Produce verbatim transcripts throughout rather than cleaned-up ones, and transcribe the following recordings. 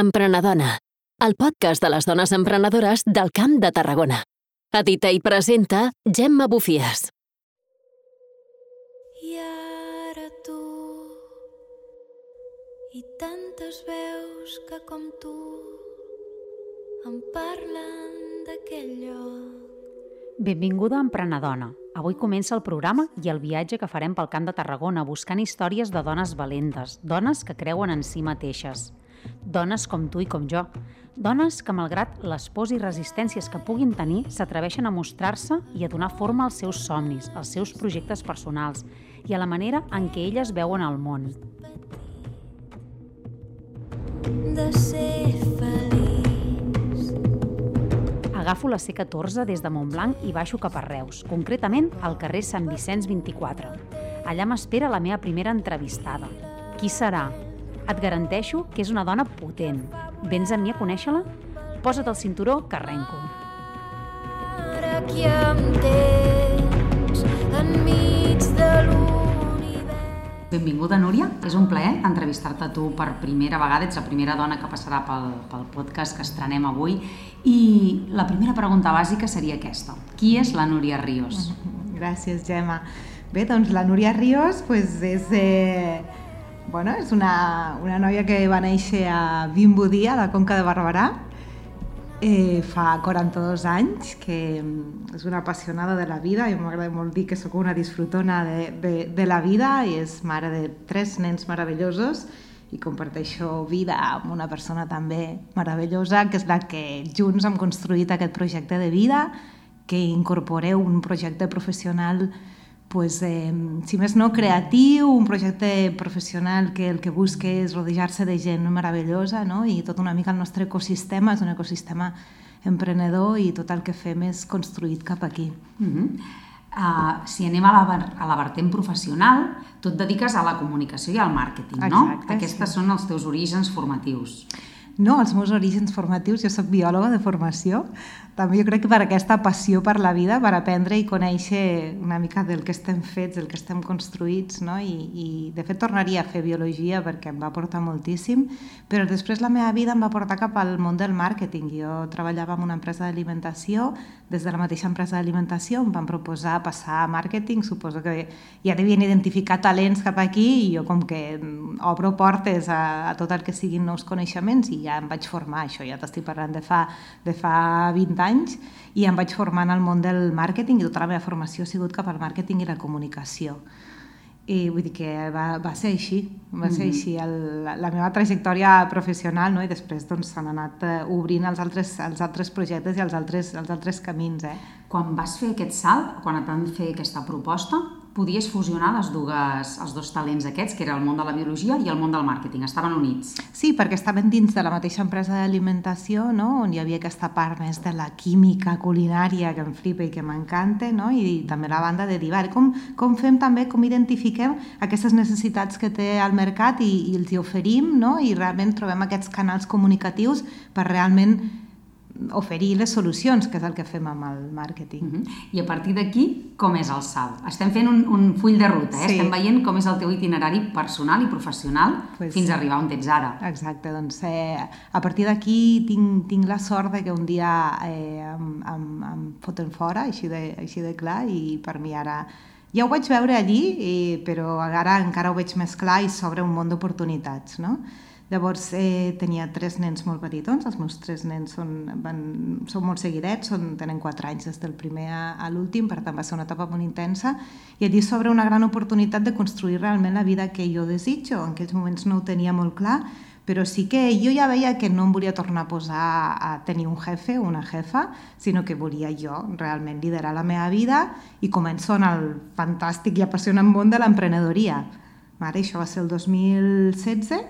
Emprenedona, el podcast de les dones emprenedores del Camp de Tarragona. Edita i presenta Gemma Bufies. I ara tu, i tantes veus que com tu em parlen d'aquell lloc. Benvinguda a Emprenedona. Avui comença el programa i el viatge que farem pel Camp de Tarragona buscant històries de dones valentes, dones que creuen en si mateixes. Dones com tu i com jo. Dones que, malgrat les pors i resistències que puguin tenir, s'atreveixen a mostrar-se i a donar forma als seus somnis, als seus projectes personals i a la manera en què elles veuen el món. De ser feliç. Agafo la C catorze des de Montblanc i baixo cap a Reus, concretament al carrer Sant Vicenç vint-i-quatre. Allà m'espera la meva primera entrevistada. Qui serà? Et garanteixo que és una dona potent. Vens amb mi a conèixer-la? Posa't el cinturó, que arrenco. Ara que em tens enmig de l'univers. Benvinguda, Núria. És un plaer entrevistar-te a tu per primera vegada. Ets la primera dona que passarà pel, pel podcast que estrenem avui. I la primera pregunta bàsica seria aquesta. Qui és la Núria Ríos? Gràcies, Gemma. Bé, doncs la Núria Ríos pues, és... Eh... Bueno, és una, una noia que va néixer a Vimbodí, a la Conca de Barberà, eh, fa quaranta-dos anys, que és una apassionada de la vida. Jo m'agrada molt dir que sóc una disfrutona de, de, de la vida i és mare de tres nens meravellosos i comparteixo vida amb una persona també meravellosa, que és la que junts hem construït aquest projecte de vida, que incorporeu un projecte professional pues, eh, si més no, creatiu, un projecte professional que el que busca és rodejar-se de gent meravellosa, no? I tot una mica el nostre ecosistema és un ecosistema emprenedor i tot el que fem és construït cap aquí. Mm-hmm. uh, si anem a la, a la vertent professional, tu et dediques a la comunicació i al màrqueting, no? Exacte, Aquestes sí. Són els teus orígens formatius. No, els meus orígens formatius, jo soc biòloga de formació, també jo crec que per aquesta passió per la vida, per aprendre i conèixer una mica del que estem fets, del que estem construïts, no? I, i de fet tornaria a fer biologia perquè em va aportar moltíssim, però després la meva vida em va portar cap al món del màrqueting. Jo treballava en una empresa d'alimentació, des de la mateixa empresa d'alimentació em van proposar passar a màrqueting, suposo que ja devien identificar talents cap aquí i jo com que obro portes a, a tot el que siguin nous coneixements i ja em vaig formar, això ja t'estic parlant de fa, de fa vint anys, i em vaig formar en el món del màrqueting i tota la meva formació ha sigut cap al màrqueting i la comunicació. I vull dir que va, va ser així, va ser mm-hmm. així el, la, la meva trajectòria professional, no? I després doncs, s'han anat uh, obrint els altres, els altres projectes i els altres, els altres camins. Eh? Quan vas fer aquest salt, quan et van fer aquesta proposta, podies fusionar les dues, els dos talents aquests, que era el món de la biologia i el món del màrqueting, estaven units. Sí, perquè estaven dins de la mateixa empresa d'alimentació, no? On hi havia aquesta part més de la química culinària que em flipa i que m'encanta, no? I també la banda de dir, vale, com, com fem també, com identifiquem aquestes necessitats que té el mercat i, i els hi oferim, no? I realment trobem aquests canals comunicatius per realment oferir les solucions, que és el que fem amb el màrqueting. Uh-huh. I a partir d'aquí, com és el salt? Estem fent un, un full de ruta, eh? Sí. Estem veient com és el teu itinerari personal i professional pues, fins a arribar on ets ara. Exacte, doncs eh, a partir d'aquí tinc, tinc la sort de que un dia eh, em, em, em foten fora, així de, així de clar, i per mi ara ja ho vaig veure allí, eh, però ara encara ho veig més clar i s'obre un món d'oportunitats, no? Llavors eh, tenia tres nens molt petitons, els meus tres nens són, van, són molt seguidets, són, tenen quatre anys des del primer a, a l'últim, per tant va ser una etapa molt intensa, i allí s'obre una gran oportunitat de construir realment la vida que jo desitjo. En aquells moments no ho tenia molt clar, però sí que jo ja veia que no em volia tornar a posar a tenir un jefe o una jefa, sinó que volia jo realment liderar la meva vida i començo en el fantàstic i apassionant món de l'emprenedoria. Ara, això va ser el dos mil setze,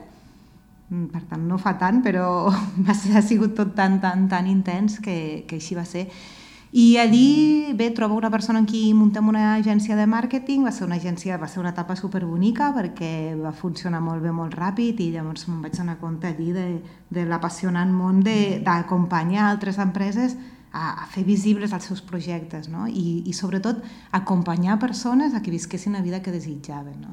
per tant no fa tant, però va ser, ha sigut tot tan, tan, tan intens que, que així va ser. I allí, bé, trobo una persona amb qui muntem una agència de màrqueting, va ser una agència, va ser una etapa superbonica perquè va funcionar molt bé, molt ràpid, i llavors me'n vaig donar compte allí de, de l'apassionant món d'acompanyar altres empreses a, a fer visibles els seus projectes, no? I, i sobretot acompanyar persones a que visquessin la vida que desitjaven, no? I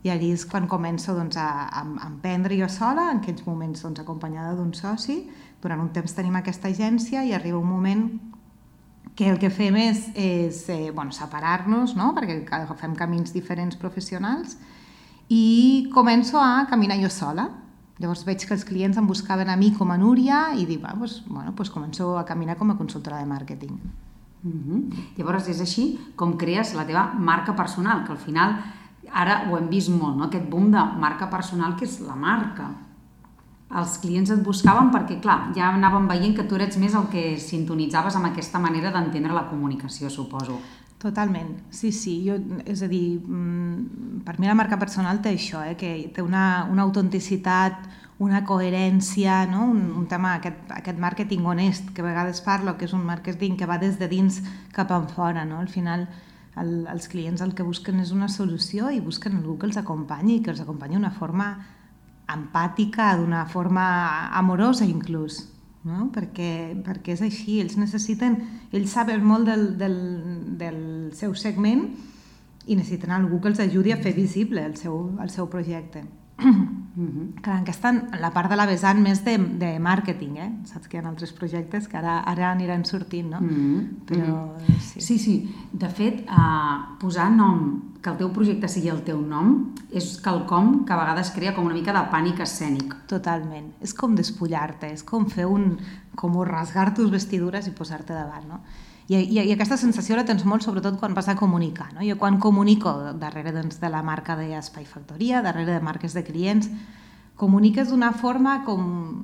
i allí és quan començo doncs, a, a emprendre jo sola, en aquells moments doncs, acompanyada d'un soci. Durant un temps tenim aquesta agència i arriba un moment que el que fem és, és eh, bueno, separar-nos, no? Perquè agafem camins diferents professionals, i començo a caminar jo sola. Llavors veig que els clients em buscaven a mi com a Núria i dic, ah, doncs, bueno, doncs començo a caminar com a consultora de màrqueting. Mm-hmm. Llavors és així com crees la teva marca personal, que al final ara ho hem vist molt, no? Aquest boom de marca personal que és la marca. Els clients et buscaven perquè, clar, ja anàvem veient que tu eres més el que sintonitzaves amb aquesta manera d'entendre la comunicació, suposo. Totalment, sí, sí. Jo, és a dir, per mi la marca personal té això, eh? Que té una, una autenticitat, una coherència, no? un, un tema, aquest, aquest màrqueting honest, que a vegades parlo, que és un màrqueting que va des de dins cap enfora. No? Al final, el, els clients el que busquen és una solució i busquen algú que els acompanyi, que els acompanyi d'una forma empàtica, d'una forma amorosa inclús, no? perquè, perquè és així, ells necessiten, ells saben molt del, del, del seu segment i necessiten algú que els ajudi a fer visible el seu, el seu projecte. Mm-hmm. Clar, aquesta la part de la vessant més de, de màrqueting, eh? Saps que hi ha altres projectes que ara, ara aniran sortint, no? Mm-hmm. Però, sí. sí, sí. De fet, uh, posar nom, que el teu projecte sigui el teu nom, és quelcom que a vegades crea com una mica de pànic escènic. Totalment. És com despullar-te, és com fer un... com rasgar tus vestidures i posar-te davant, no? I, i, I aquesta sensació la tens molt, sobretot quan vas a comunicar. No? Jo quan comunico darrere doncs, de la marca d'Espai Factoria, darrere de marques de clients, comuniques d'una forma com,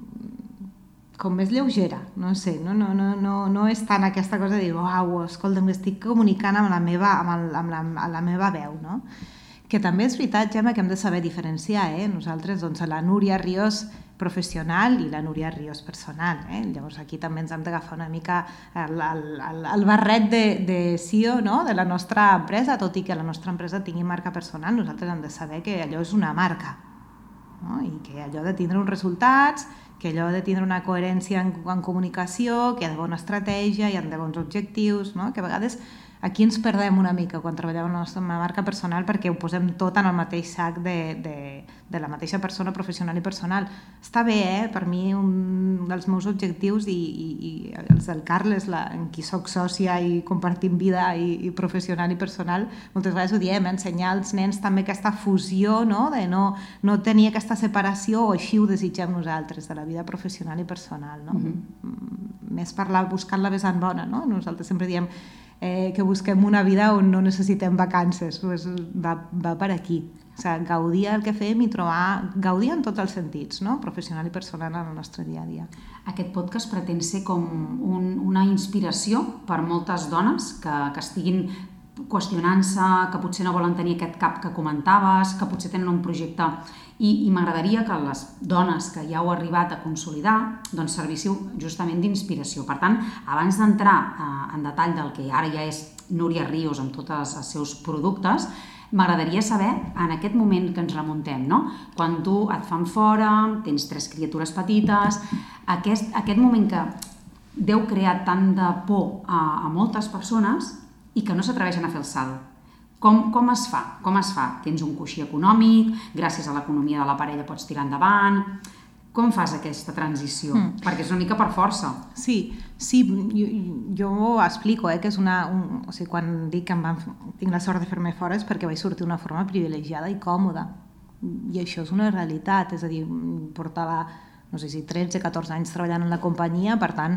com més lleugera, no sé, no, no, no, no, no és tant aquesta cosa de dir, uau, escolta'm, estic comunicant amb la meva, amb el, amb la, amb la meva veu, no? Que també és veritat, Gemma, que hem de saber diferenciar, eh? Nosaltres, doncs, la Núria Ríos professional i la Núria Ríos personal. Eh? Llavors aquí també ens hem d'agafar una mica el, el, el barret de, de C E O, no? De la nostra empresa, tot i que la nostra empresa tingui marca personal, nosaltres hem de saber que allò és una marca, no? I que allò ha de tindre uns resultats, que allò ha de tindre una coherència en, en comunicació, que hi ha d'haver una estratègia, hi ha d'haver uns objectius, no? Que a vegades aquí ens perdem una mica quan treballem en la nostra marca personal perquè ho posem tot en el mateix sac de, de, de la mateixa persona professional i personal. Està bé, eh? Per mi un dels meus objectius i, i, i els del Carles, la, en qui soc sòcia i compartim vida i, i professional i personal, moltes vegades ho diem, eh? Ensenyar als nens també aquesta fusió, no? De no, no tenir aquesta separació, o així ho desitgem nosaltres, de la vida professional i personal. No? Mm-hmm. Més parlar, buscar la vessant bona. No? Nosaltres sempre diem Eh, que busquem una vida on no necessitem vacances, pues va, va per aquí. O sigui, gaudir el que fem i trobar... Gaudir en tots els sentits, no? Professional i personal en el nostre dia a dia. Aquest podcast pretén ser com un, una inspiració per moltes dones que, que estiguin qüestionant-se, que potser no volen tenir aquest cap que comentaves, que potser tenen un projecte... I, i m'agradaria que les dones que ja heu arribat a consolidar doncs servíssiu justament d'inspiració. Per tant, abans d'entrar eh, en detall del que ara ja és Núria Ríos amb tots els seus productes, m'agradaria saber, en aquest moment que ens remuntem, no? Quan tu et fan fora, tens tres criatures petites, aquest, aquest moment que deu crear tant de por a, a moltes persones i que no s'atreveixen a fer el salt. Com, com es fa? Com es fa? Tens un coixí econòmic, gràcies a l'economia de la parella pots tirar endavant... Com fas aquesta transició? Mm. Perquè és una mica per força. Sí, sí, jo, jo explico, eh, que és una... Un, o sigui, quan dic que em van, tinc la sort de fer-me fora és perquè vaig sortir d'una forma privilegiada i còmoda. I això és una realitat, és a dir, portava, no sé si tretze o catorze anys treballant en la companyia, per tant,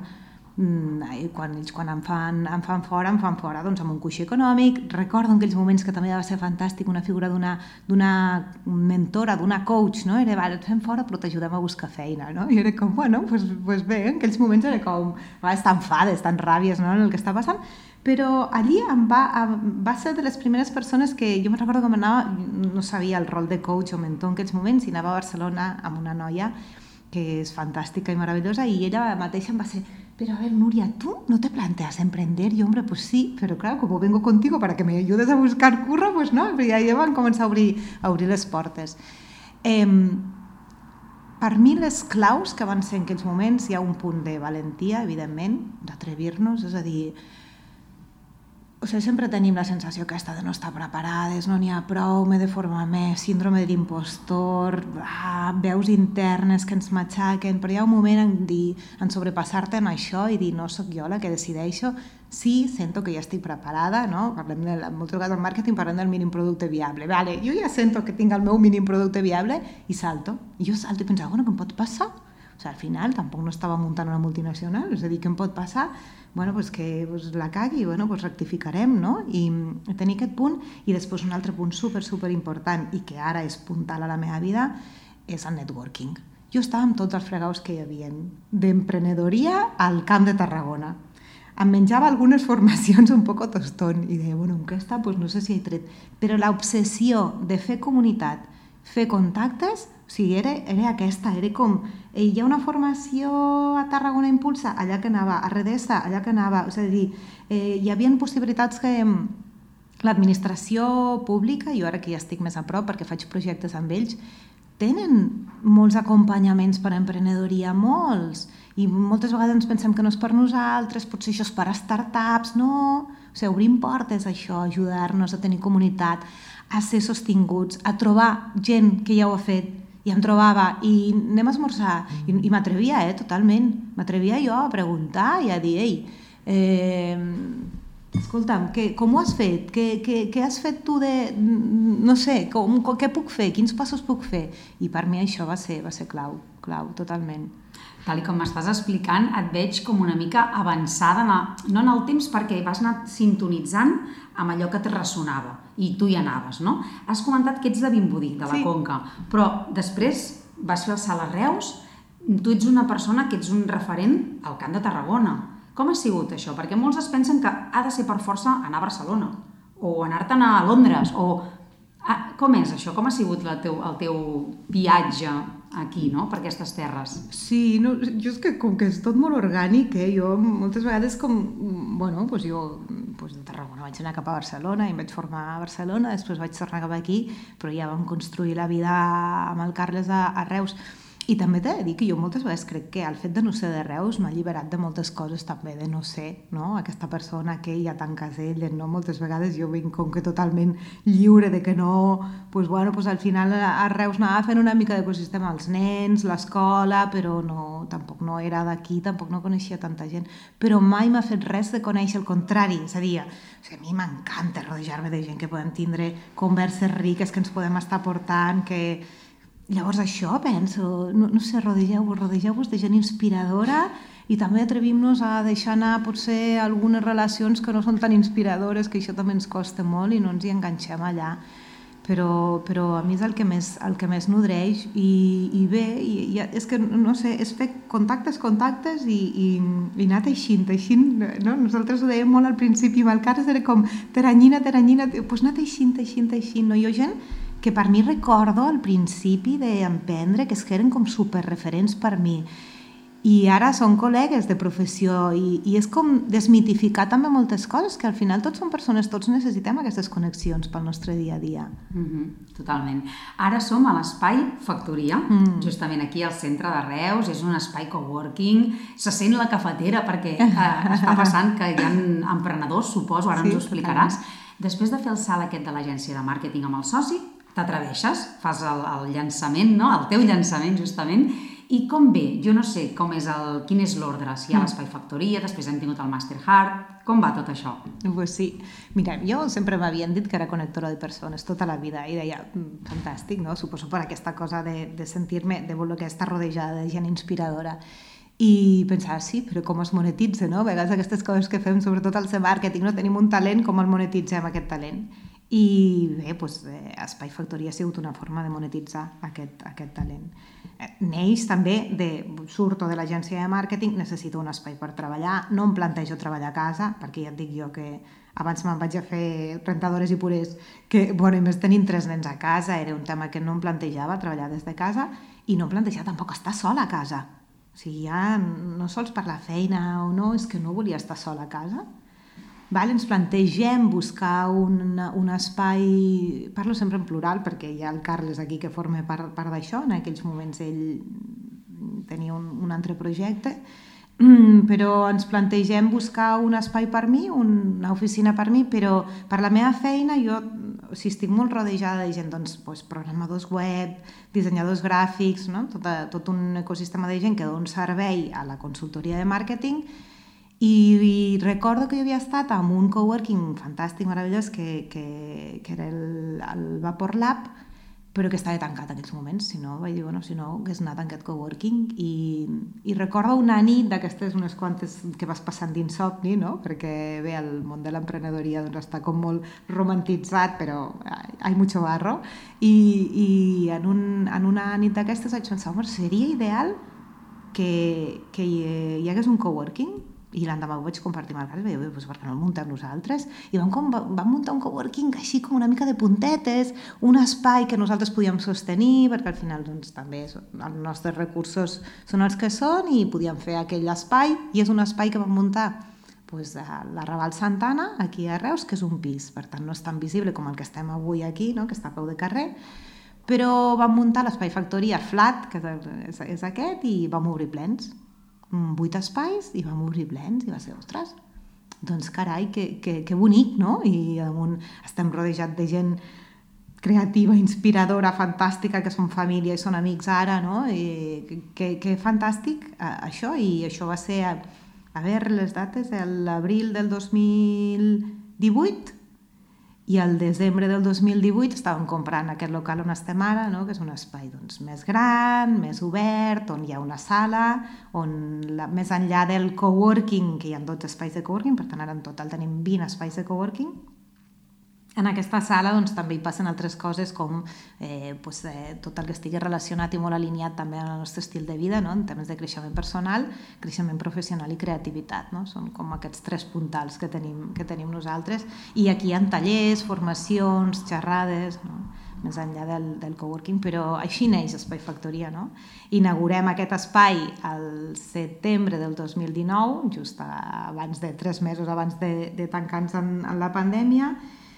quan ells quan em fan, em fan fora, em fan fora doncs amb un coixí econòmic. Recordo en aquells moments que també va ser fantàstic una figura d'una d'una mentora, d'una coach, no? Era, vale, et fem fora però t'ajudem a buscar feina, no? I era com, bueno, pues, pues bé, en aquells moments era com, a vegades tan fades, tan ràbies, no? En el que està passant, però allí em va, em va ser de les primeres persones que jo me'n recordo com anava, no sabia el rol de coach o mentor en aquells moments, i anava a Barcelona amb una noia que és fantàstica i meravellosa, i ella mateixa em va ser, pero a ver, Núria, ¿tú no te planteas emprender? Y hombre, pues sí, pero claro, como vengo contigo para que me ayudes a buscar curro, pues no, però ja van començar a obrir, a obrir les portes. Eh, per mi les claus que van ser en aquells moments, hi ha un punt de valentia, evidentment, d'atrevir-nos, és a dir, o sigui, sempre tenim la sensació aquesta de no estar preparades, no n'hi ha prou, m'he de formar més, síndrome de l'impostor, ah, veus internes que ens matxaquen, però hi ha un moment en, dir, en sobrepassar-te en això i dir no sóc jo la que decideixo, sí, sento que ja estic preparada, no? Parlem de, en moltes vegades del màrqueting parlem del mínim producte viable, vale, jo ja sento que tinc el meu mínim producte viable i salto, i jo salto i penso, bueno, què em pot passar? O sigui, al final tampoc no estava muntant una multinacional, és a dir, què em pot passar? Bueno, pues que pues, la cagui, bueno, pues rectificarem, no? I tenir aquest punt, i després un altre punt super, super important, i que ara és puntal a la meva vida, és el networking. Jo estava amb tots els fregaus que hi havia d'emprenedoria al Camp de Tarragona. Em menjava algunes formacions un poc tostón, i deia, bueno, en què està? Pues no sé si he tret. Però l'obsessió de fer comunitat, fer contactes, o sigui, era, era aquesta, era com, hi ha una formació a Tarragona Impulsa, allà que anava, a Redessa, allà que anava, és a dir, eh, hi havia possibilitats que l'administració pública, jo ara que ja estic més a prop perquè faig projectes amb ells, tenen molts acompanyaments per a emprenedoria, molts, i moltes vegades ens pensem que no és per nosaltres, potser això és per a startups, no, o sigui, obrim portes a això, ajudar-nos a tenir comunitat, a ser sostinguts, a trobar gent que ja ho ha fet, i em trobava, i anem a esmorzar, i, i m'atrevia, eh, totalment, m'atrevia jo a preguntar i a dir, ei, eh, escolta'm, que, com ho has fet? Què, què, què has fet tu de... no sé, com, què puc fer? Quins passos puc fer? I per mi això va ser, va ser clau, clau, totalment. Tal com m'estàs explicant, et veig com una mica avançada, no en el temps, perquè vas anar sintonitzant amb allò que te ressonava, i tu hi anaves, no? Has comentat que ets de Vimbodí, de la sí. Conca, però després vas fer el salt a Reus, tu ets una persona que ets un referent al Camp de Tarragona. Com ha sigut això? Perquè molts es pensen que ha de ser per força anar a Barcelona, o anar-te'n a Londres, o... Ah, com és això? Com ha sigut el teu, el teu viatge aquí, no?, per aquestes terres? Sí, no, jo és que com que és tot molt orgànic, eh? Jo moltes vegades com... Bueno, doncs jo doncs de Tarragona vaig anar cap a Barcelona i em vaig formar a Barcelona, després vaig tornar cap aquí, però ja vam construir la vida amb el Carles a, a Reus. I també t'he de dir que jo moltes vegades crec que el fet de no ser de Reus m'ha alliberat de moltes coses també, de no ser, no? Aquesta persona que ja tan casella, no? Moltes vegades jo vinc com que totalment lliure de que no... Pues, bueno, pues al final a Reus anava fent una mica d'ecosistema als nens, l'escola, però no, tampoc no era d'aquí, tampoc no coneixia tanta gent. Però mai m'ha fet res de conèixer el contrari, és a dir, o sigui, a mi m'encanta rodejar-me de gent que podem tindre converses riques, que ens podem estar portant, que... Llavors això, penso, no, no sé, rodegeu-vos, rodegeu-vos de gent inspiradora i també atrevim-nos a deixar anar potser algunes relacions que no són tan inspiradores, que això també ens costa molt i no ens hi enganxem allà. Però, però a mi és el que més, el que més nodreix i, i bé, i, i és que, no sé, és fer contactes, contactes i, i, i anar teixint, teixint, no? Nosaltres ho dèiem molt al principi, amb el Carles era com teranyina, teranyina, doncs anar teixint, teixint, teixint, no? Jo gent que per mi recordo al principi d'emprendre, que es que eren com superreferents per mi. I ara són col·legues de professió i, i és com desmitificar també moltes coses, que al final tots som persones, tots necessitem aquestes connexions pel nostre dia a dia. Mm-hmm, totalment. Ara som a l'Espai Factoria, mm. justament aquí al centre de Reus, és un espai coworking, se sent la cafetera perquè eh, està passant que hi ha emprenedors, suposo, ara sí, ens ho explicaràs. Després de fer el salt aquest de l'agència de màrqueting amb el soci, t'atreveixes, fas el, el llançament, no? El teu llançament, justament, i com ve? Jo no sé com és el, quin és l'ordre, si hi ha l'Espai Factoria, després hem tingut el Master Heart, com va tot això? Pues sí, mira, jo sempre m'havien dit que era connectora de persones tota la vida i deia, fantàstic, no? Suposo per aquesta cosa de, de sentir-me, de voler estar rodejada de gent inspiradora. I pensava, sí, però com es monetitza, no? A vegades aquestes coses que fem, sobretot al màrqueting, no? Tenim un talent, com el monetitzem aquest talent? I bé, doncs, eh, Espai Factoria ha sigut una forma de monetitzar aquest, aquest talent. Eh, neix també de, surto de l'agència de màrqueting, necessito un espai per treballar, no em plantejo treballar a casa, perquè ja et dic jo que abans me'n vaig a fer rentadores i purés, que, bueno, i més tenint tres nens a casa, era un tema que no em plantejava, treballar des de casa, i no em plantejava tampoc estar sola a casa. O sigui, ja no sols per la feina o no, és que no volia estar sola a casa. Val, ens plantegem buscar un, un espai, parlo sempre en plural perquè hi ha el Carles aquí que forma part, part d'això, en aquells moments ell tenia un, un altre projecte, Mm, però ens plantegem buscar un espai per mi, una oficina per mi, però per la meva feina jo, o sigui, estic molt rodejada de gent, doncs, doncs programadors web, dissenyadors gràfics, no? tot, a, tot un ecosistema de gent que dona servei a la consultoria de màrqueting i, i recordo que jo havia estat en un coworking fantàstic, meravellós, que, que, que era el, el Vapor Lab, però que estava tancat en aquells moments, si no, vaig dir, bueno, si no, hagués anat en aquest coworking. I, i recordo una nit d'aquestes unes quantes que vas passant d'insomni, no? Perquè bé, el món de l'emprenedoria doncs, està com molt romantitzat, però hi ha mucho barro, i, i en, un, en una nit d'aquestes vaig pensar, home, seria ideal que, que hi, hi hagués un coworking, i l'endemà ho vaig compartir amb el Carles, i vaig dir, doncs per què no el muntem nosaltres? I vam, com, vam muntar un coworking així com una mica de puntetes, un espai que nosaltres podíem sostenir, perquè al final doncs, també els nostres recursos són els que són i podíem fer aquell espai, i és un espai que vam muntar doncs, a la Raval Santana, aquí a Reus, que és un pis, per tant no és tan visible com el que estem avui aquí, no? Que està a peu de carrer, però vam muntar l'espai Factoria Flat, que és, és aquest, i vam obrir plens. Vuit espais i vam obrir plens i va ser, ostres, doncs carai, que, que, que bonic, no? I damunt estem rodejats de gent creativa, inspiradora, fantàstica, que són família i són amics ara, no? I que, que fantàstic això, i això va ser, a, a veure les dates, l'abril del dos mil divuit, i al desembre del dos mil divuit estàvem comprant aquest local on estem ara, no? Que és un espai doncs, més gran, més obert, on hi ha una sala, on la, més enllà del coworking, que hi ha dotze espais de coworking, per tant ara en total tenim vint espais de coworking. En aquesta sala doncs, també hi passen altres coses com eh, pues, eh, tot el que estigui relacionat i molt alineat també amb el nostre estil de vida, no? En temes de creixement personal, creixement professional i creativitat. No? Són com aquests tres puntals que tenim, que tenim nosaltres. I aquí hi ha tallers, formacions, xerrades, no? Més enllà del, del coworking, però així neix Espai Factoria. No? Inaugurem aquest espai al setembre del dos mil dinou, just abans de tres mesos abans de, de tancar-nos en, en la pandèmia,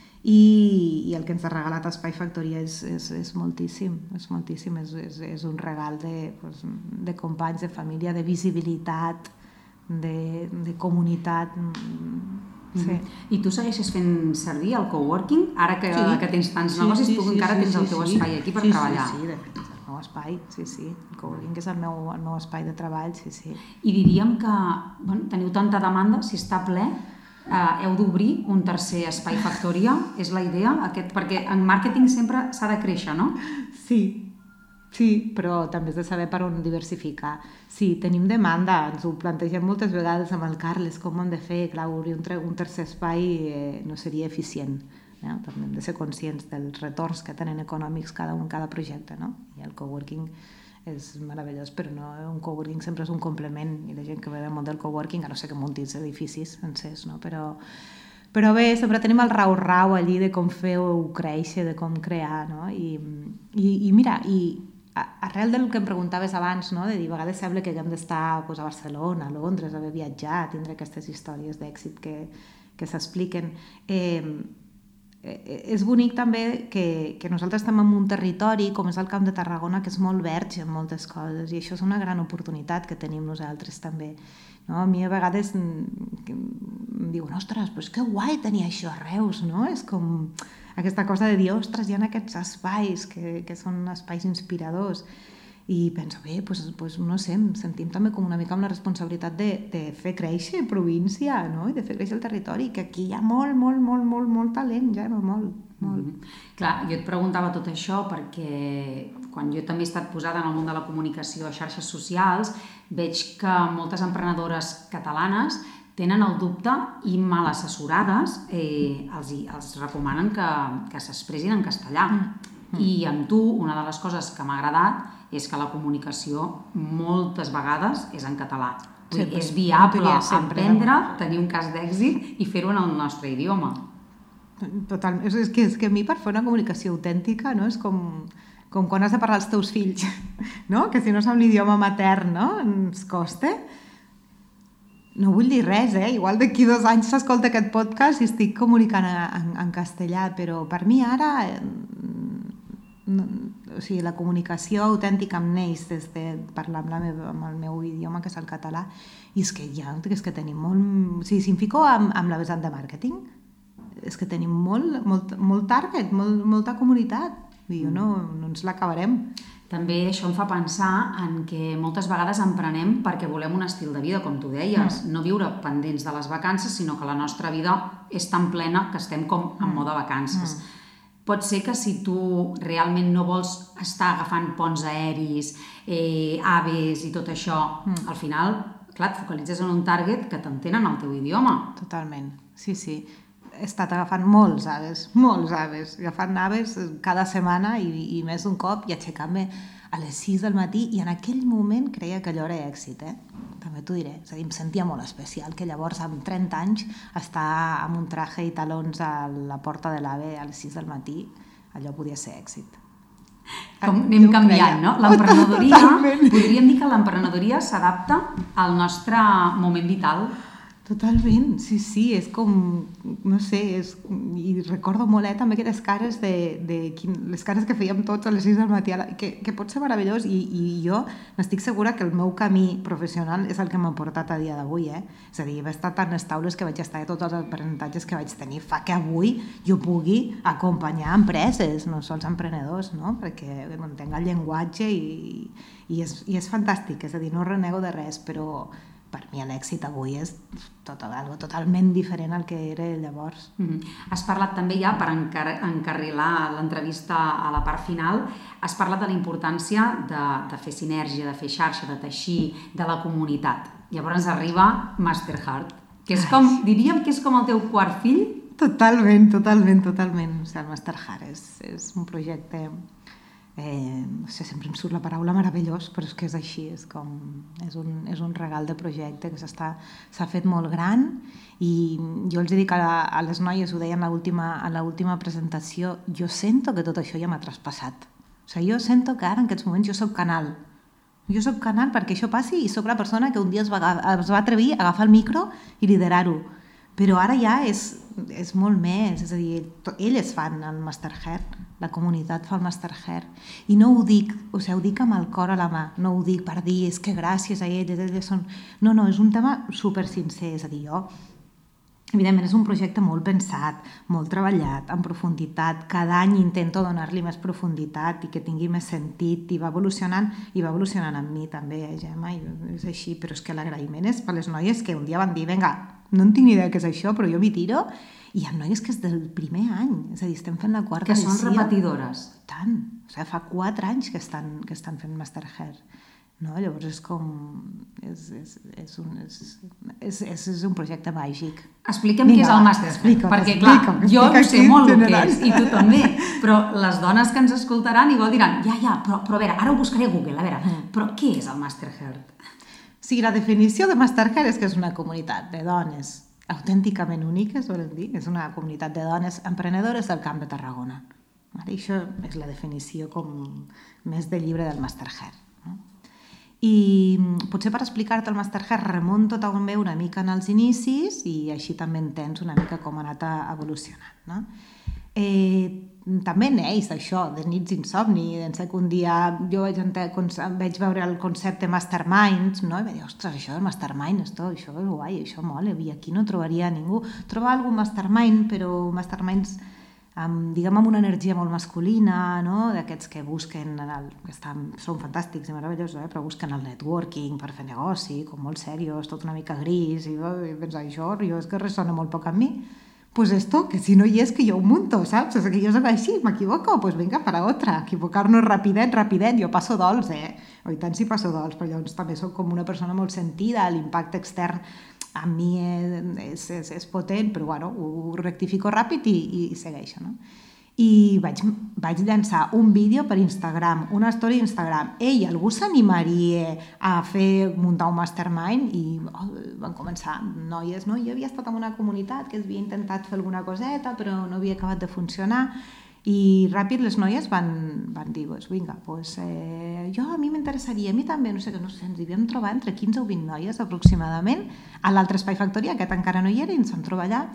I, i el que ens ha regalat Espai Factoria és, és, és moltíssim, és moltíssim, és, és, és un regal de, pues, de companys, de família, de visibilitat, de, de comunitat. Sí. Mm-hmm. I tu segueixes fent servir el coworking? Ara que, sí. que tens tants sí, negocis, sí, tu sí, encara sí, tens sí, el teu sí. espai aquí per sí, treballar. Sí, sí, de fet, és el meu espai, sí, sí. El coworking és el meu, el meu espai de treball, sí, sí. I diríem que bueno, teniu tanta demanda, si està ple, Uh, heu d'obrir un tercer espai Factoria, és la idea? Aquest, perquè en màrqueting sempre s'ha de créixer, no? Sí, sí, però també has de saber per on diversificar. Sí, tenim demanda, ens ho plantegem moltes vegades amb el Carles, com ho hem de fer. Clar, obrir un, un tercer espai eh, no seria eficient. Eh? També hem de ser conscients dels retorns que tenen econòmics cada un, cada projecte, no? I el coworking és meravellós, però no, un coworking sempre és un complement, i la gent que ve del món del coworking, a no ser que muntis edificis sencers, no? Però, però bé, sempre tenim el rau-rau allí de com fer-ho créixer, de com crear, no? I, i, i mira, i arrel del que em preguntaves abans, no? De dir, a vegades sembla que haguem d'estar pues, a Barcelona, a Londres, haver viatjat, tindre aquestes històries d'èxit que, que s'expliquen. Eh, és bonic també que, que nosaltres estem en un territori com és el Camp de Tarragona, que és molt verge en moltes coses, i això és una gran oportunitat que tenim nosaltres també, no? A mi a vegades em diuen, ostres, però és que guai tenir això a Reus, no? És com aquesta cosa de dir, ostres, hi ha aquests espais que, que són espais inspiradors, i penso, bé, doncs, doncs, no sé, em sentim també com una mica amb la responsabilitat de, de fer créixer província, no? I de fer créixer el territori, que aquí hi ha molt, molt, molt, molt, molt talent, ja, molt, molt. Mm-hmm. Clar, jo et preguntava tot això perquè quan jo també he estat posada en el món de la comunicació a xarxes socials, veig que moltes emprenedores catalanes tenen el dubte i mal assessorades eh, els, els recomanen que, que s'expressin en castellà. Mm. I amb tu, una de les coses que m'ha agradat és que la comunicació moltes vegades és en català. Sí, és viable aprendre, tenir un cas d'èxit i fer-ho en el nostre idioma. Total, és, és, que, és que a mi per fer una comunicació autèntica, no? És com, com quan has de parlar als teus fills, no? Que si no sap l'idioma matern, no? Ens costa. No vull dir res, eh? Igual d'aquí dos anys s'escolta aquest podcast i estic comunicant en, en castellà, però per mi ara no, o sigui, la comunicació autèntica em neix des de parlar amb, la meva, amb el meu idioma, que és el català, i és que ja és que tenim molt... O sigui, si em fico amb, amb la vessant de màrqueting, és que tenim molt, molt, molt target, molt, molta comunitat, i no, no ens l'acabarem. També això em fa pensar en que moltes vegades emprenem perquè volem un estil de vida, com tu deies, mm. no viure pendents de les vacances, sinó que la nostra vida és tan plena que estem com en mode vacances. Mm. Pot ser que si tu realment no vols estar agafant ponts aeris, eh, aves i tot això, mm. al final, clar, et focalitzes en un target que t'entenen el teu idioma. Totalment, sí, sí. He estat agafant molts aves, molts aves, agafant aves cada setmana i, i més d'un cop i aixecant-me a les sis del matí i en aquell moment creia que allò era èxit, eh? També t'ho diré, és a dir, em sentia molt especial que llavors amb trenta anys estar amb un traje i talons a la porta de l'ave a les sis del matí, allò podia ser èxit. Com anem canviant, no? L'emprenedoria, podríem dir que l'emprenedoria s'adapta al nostre moment vital. Totalment, sí, sí, és com, no sé, és, i recordo molt eh, també aquelles cares de, de quin, les cares que fèiem tots a les sis del matí, que, que pot ser meravellós i, i jo n'estic segura que el meu camí professional és el que m'ha portat a dia d'avui, eh? És a dir, va estar tan estables que vaig estar de tots els aprenentatges que vaig tenir, fa que avui jo pugui acompanyar empreses, no sols emprenedors, no? Perquè entenc el llenguatge i, i, és, i és fantàstic, és a dir, no renego de res, però per mi l'èxit avui és tot, algo totalment diferent al que era llavors. Mm-hmm. Has parlat també ja, per encar encarrilar l'entrevista a la part final, has parlat de la importància de, de fer sinergia, de fer xarxa, de teixir, de la comunitat. Llavors ens arriba Masterheart, que és com, diríem que és com el teu quart fill? Totalment, totalment, totalment. O sigui, el Masterheart és, és un projecte... Eh, no sé, sempre em surt la paraula meravellós, però és que és així, és, com, és, un, és un regal de projecte que s'ha fet molt gran i jo els dic a, la, a les noies, ho deien a l'última presentació, jo sento que tot això ja m'ha traspassat. O sigui, jo sento que ara en aquests moments jo soc canal. Jo soc canal perquè això passi i soc la persona que un dia es va, es va atrevir a agafar el micro i liderar-ho. Però ara ja és, és molt més, és a dir, elles fan el Masterheart, la comunitat fa el Masterheart. I no ho dic, o sigui, ho dic amb el cor a la mà, no ho dic per dir, és que gràcies a elles, elles són... No, no, és un tema super sincer, és a dir, jo... Evidentment és un projecte molt pensat, molt treballat, en profunditat. Cada any intento donar-li més profunditat i que tingui més sentit i va evolucionant, i va evolucionant amb mi també, eh, Gemma, i és així, però és que l'agraïment és per les noies que un dia van dir, vinga, no en tinc ni idea què és això, però jo m'hi tiro, i hi ha noies que és del primer any, és a dir, estem fent la quarta edició. Que són repetidores. Tant, o sigui, fa quatre anys que estan, que estan fent Masterheart. No? Llavors és com... És, és, és, un, és, és, és, és un projecte màgic. Explica'm què és el Masterheart, perquè clar, jo no sé molt el que és, i tu també, però les dones que ens escoltaran igual diran, ja, ja, però, però a veure, ara ho buscaré a Google, a veure, mm. però què és el Masterheart? Sí, la definició de Masterheart és que és una comunitat de dones autènticament úniques, volem dir, és una comunitat de dones emprenedores del Camp de Tarragona. I això és la definició com més del llibre del Masterheart. No? I potser per explicar-te el Masterheart remunto també una mica en els inicis i així també entens una mica com ha anat evolucionant. No? Eh, també neix això, de nits insomni, d'en que un dia jo vaig, vaig veure el concepte Masterminds, no? I vaig dir, ostres, això del Mastermind, esto, això és guai, això mola, i aquí no trobaria ningú. Trobar algun Mastermind, però Masterminds amb, diguem, amb una energia molt masculina, no? D'aquests que busquen, el, que estan, són fantàstics i meravellosos, eh? Però busquen el networking per fer negoci, com molt serios, tot una mica gris, i, i penso, això jo és que ressona molt poc amb mi. Pues esto, que si no hi és, que jo ho munto, saps? O sigui, que jo soc així, m'equivoco, pues vinga, para otra. Equivocar-nos rapidet, rapidet, jo passo dols, eh? O i tant si passo dols, però llavors també soc com una persona molt sentida, l'impacte extern a mi és, és, és potent, però bueno, ho rectifico ràpid i, i segueixo, no? I vaig, vaig llançar un vídeo per Instagram, una story d'Instagram. Ei, algú s'animaria a fer, muntar un mastermind? I oh, van començar noies, no? Jo havia estat en una comunitat que havia intentat fer alguna coseta, però no havia acabat de funcionar. I ràpid les noies van, van dir, pues, vinga, pues, eh, jo a mi m'interessaria, a mi també, no sé què, no sé, ens hi vam trobar entre quinze o vint noies aproximadament, a l'altre Espai Factoria, aquest encara no hi era, i ens vam trobar allà,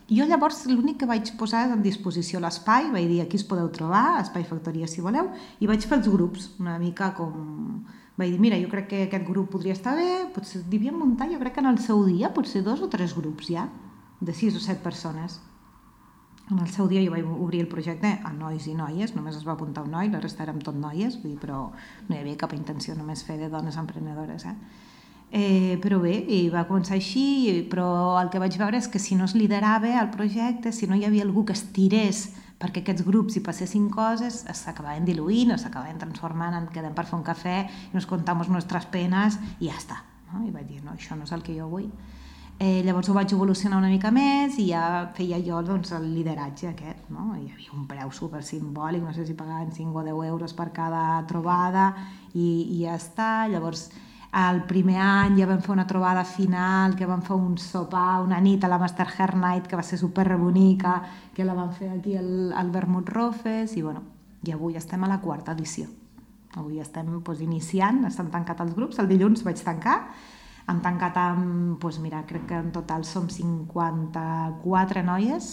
jo llavors l'únic que vaig posar en disposició l'espai, vaig dir aquí us podeu trobar, Espai Factoria si voleu, i vaig fer els grups, una mica com... Vaig dir, mira, jo crec que aquest grup podria estar bé, potser devíem muntar, jo crec que en el seu dia, potser dos o tres grups ja, de sis o set persones. En el seu dia jo vaig obrir el projecte a nois i noies, només es va apuntar un noi, la resta érem tot noies, vull dir, però no hi havia cap intenció només fer de dones emprenedores, eh? Eh, però bé, i va començar així, però el que vaig veure és que si no es liderava el projecte, si no hi havia algú que es tirés perquè aquests grups hi passessin coses, s'acabaven diluint o s'acabaven transformant en quedem per fer un cafè i nos contamos nuestras penes i ja està. No? I vaig dir, no, això no és el que jo vull. Eh, llavors ho vaig evolucionar una mica més i ja feia jo doncs, el lideratge aquest. No? Hi havia un preu super simbòlic, no sé si pagaven cinc o deu euros per cada trobada i, i ja està. Llavors, el primer any ja vam fer una trobada final, que vam fer un sopar, una nit a la Master Hair Night, que va ser super bonica, que la vam fer aquí al, al Vermut Rofes, i bueno, i avui estem a la quarta edició. Avui estem doncs, iniciant, estan tancats els grups, el dilluns vaig tancar, hem tancat amb, doncs mira, crec que en total som cinquanta-quatre noies,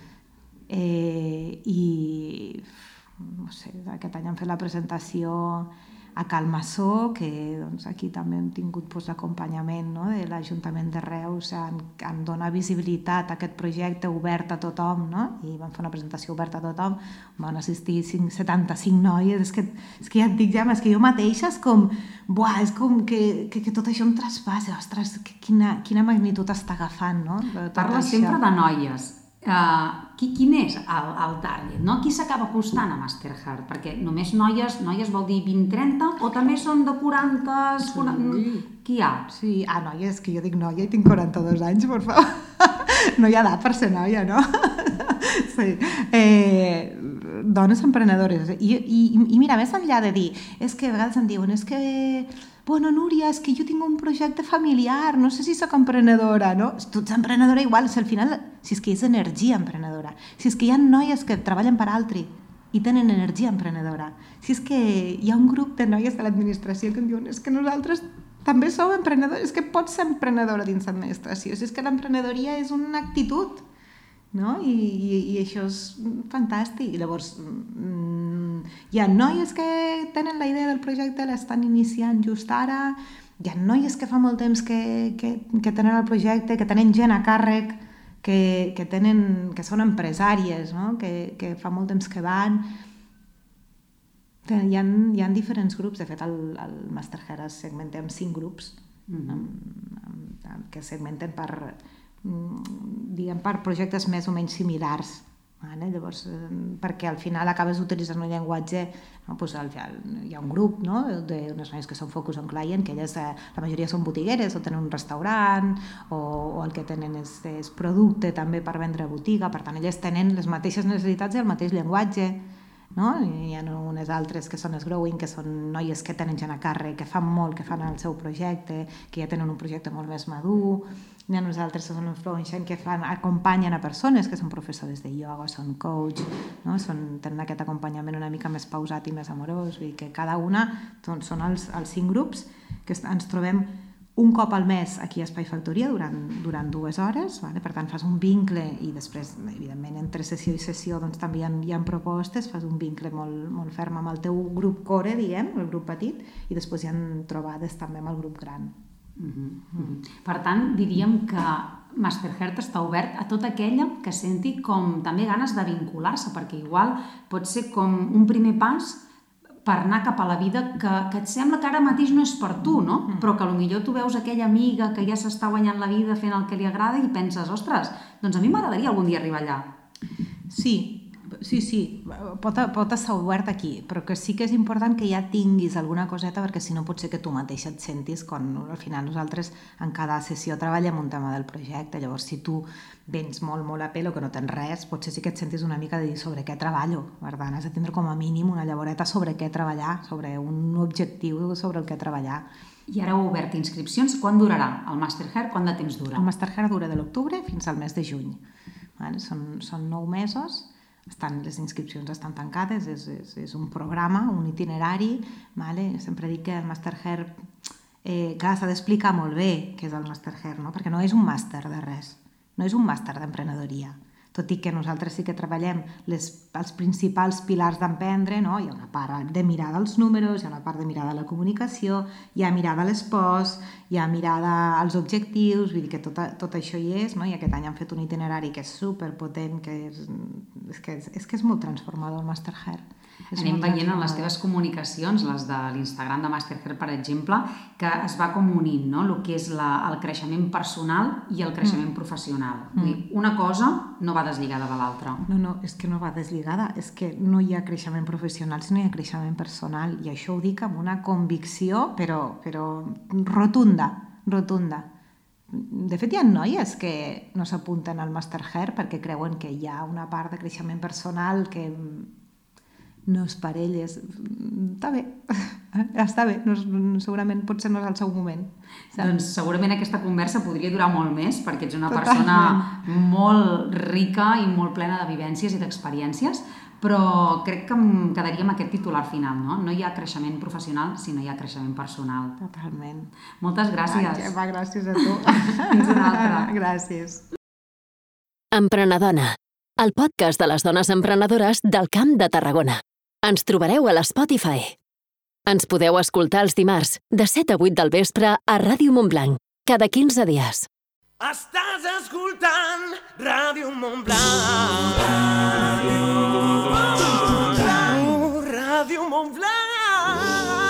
eh, i no sé, aquest any hem fet la presentació a Cal Massó, que doncs, aquí també hem tingut doncs, l'acompanyament, no? de l'Ajuntament de Reus en, en donar visibilitat a aquest projecte obert a tothom, no? I vam fer una presentació oberta a tothom, van assistir setanta-cinc noies, és que, és que ja et dic, ja, és que jo mateixa és com, buah, és com que, que, que tot això em traspassa, ostres, que, quina, quina magnitud està agafant, no? Parles sempre de noies. Uh, qui, quin és el, el target? No? Qui s'acaba acostant a Master Hair? Perquè només noies, noies vol dir vint trenta o també són de quaranta? quaranta... Sí. Qui hi ha? Sí, ah, noies, que jo dic noia i tinc quaranta-dos anys, per favor. No hi ha edat per ser noia, no? Sí. Eh, dones emprenedores. I, i, i mira, més enllà de dir, és que a vegades em diuen, és que... Bueno, Núria, és que jo tinc un projecte familiar, no sé si sóc emprenedora, no? Tu ets emprenedora igual, si al final, si és que és energia emprenedora, si és que hi ha noies que treballen per altri i tenen energia emprenedora, si és que hi ha un grup de noies de l'administració que em diuen, és que nosaltres també som emprenedores, és que pots ser emprenedora dins l'administració, si és que l'emprenedoria és una actitud, no? I, i, i això és fantàstic. I llavors mm, hi ha noies que tenen la idea del projecte, l'estan iniciant just ara, hi ha noies que fa molt temps que, que, que tenen el projecte, que tenen gent a càrrec, que, que, tenen, que són empresàries, no? que, que fa molt temps que van. Hi ha, hi ha diferents grups, de fet el, el Master Hair es segmenta en cinc grups, mm-hmm. amb, amb, amb, que segmenten per... diguem, per projectes més o menys similars, vale? Llavors, eh, perquè al final acabes utilitzant un llenguatge, no? Pues, al, hi ha un grup, no? d'unes noies que són focus on client, que elles, eh, la majoria són botigueres o tenen un restaurant o, o el que tenen és, és producte també per vendre a botiga, per tant elles tenen les mateixes necessitats i el mateix llenguatge, no? I hi ha unes altres que són els growing, que són noies que tenen gent a càrrec, que fan molt, que fan el seu projecte, que ja tenen un projecte molt més madur. Hi ha uns altres que són influencers que fan, acompanyen a persones que són professores de ioga, són coach, no? Són, tenen aquest acompanyament una mica més pausat i més amorós. Vull dir que cada una doncs, són els, els cinc grups que ens trobem un cop al mes aquí a Espai Factoria durant, durant dues hores, vale? Per tant fas un vincle i després, evidentment, entre sessió i sessió doncs, també hi ha, hi ha propostes, fas un vincle molt, molt ferm amb el teu grup core, diguem, el grup petit, i després hi ha trobades també amb el grup gran. Mm-hmm. Mm-hmm. Per tant, diríem que Master Hair està obert a tota aquella que senti com també ganes de vincular-se, perquè igual pot ser com un primer pas per anar cap a la vida que, que et sembla que ara mateix no és per tu, no? Mm. Però que potser tu veus aquella amiga que ja s'està guanyant la vida fent el que li agrada i penses, ostres, doncs a mi m'agradaria algun dia arribar allà. Sí, sí, sí, pot, pot estar obert aquí, però que sí que és important que ja tinguis alguna coseta, perquè si no pot ser que tu mateixa et sentis quan al final nosaltres en cada sessió treballem un tema del projecte, llavors si tu vens molt, molt a pelo, que no tens res, potser sí que et sentis una mica de dir sobre què treballo, per tant has de tindre com a mínim una llavoreta sobre què treballar, sobre un objectiu sobre el que treballar. I ara heu obert inscripcions, quan durarà el Master Hair, quant de temps dura? El Master Hair dura de l'octubre fins al mes de juny, vale? Són, són nou mesos. Estan, les inscripcions estan tancades, és, és, és un programa, un itinerari, vale? Sempre dic que el Master Hair, eh, clar, s'ha d'explicar molt bé què és el Master Hair, no? Perquè no és un màster de res, no és un màster d'emprenedoria, tot i que nosaltres sí que treballem les, els principals pilars d'emprendre, no? Hi ha una part de mirada als números, hi ha una part de mirada a la comunicació, hi ha mirada a l'espòs, hi ha mirada als objectius, vull dir que tot, tot això hi és, no? I aquest any han fet un itinerari que és superpotent, que és, és, que és, és que és molt transformador el Masterhair. Anem veient en les teves comunicacions, les de l'Instagram de Masterhair, per exemple, que es va com unint, no? El que és la, el creixement personal i el creixement mm. professional. Mm. Dir, una cosa no va deslligada de l'altra. No, no, és que no va deslligada, és que no hi ha creixement professional si no hi ha creixement personal, i això ho dic amb una convicció, però, però rotunda, rotunda. De fet, hi ha noies que no s'apunten al Masterhair perquè creuen que hi ha una part de creixement personal que no és per elles. Està bé, està bé, no, segurament potser no és el seu moment. Saps? Doncs segurament aquesta conversa podria durar molt més perquè ets una Totalment. persona molt rica i molt plena de vivències i d'experiències, però crec que em quedaria amb aquest titular final, no? No hi ha creixement professional si no hi ha creixement personal. Totalment. Moltes gràcies. Ai, va, gràcies a tu. Fins una altra. Gràcies. Emprenedona, el podcast de les dones emprenedores del Camp de Tarragona. Ens trobareu a l'Spotify. Ens podeu escoltar els dimarts de set a vuit del vespre a Ràdio Montblanc, cada quinze dies. Estàs escoltant Ràdio Montblanc. Ràdio Montblanc. Ràdio Montblanc.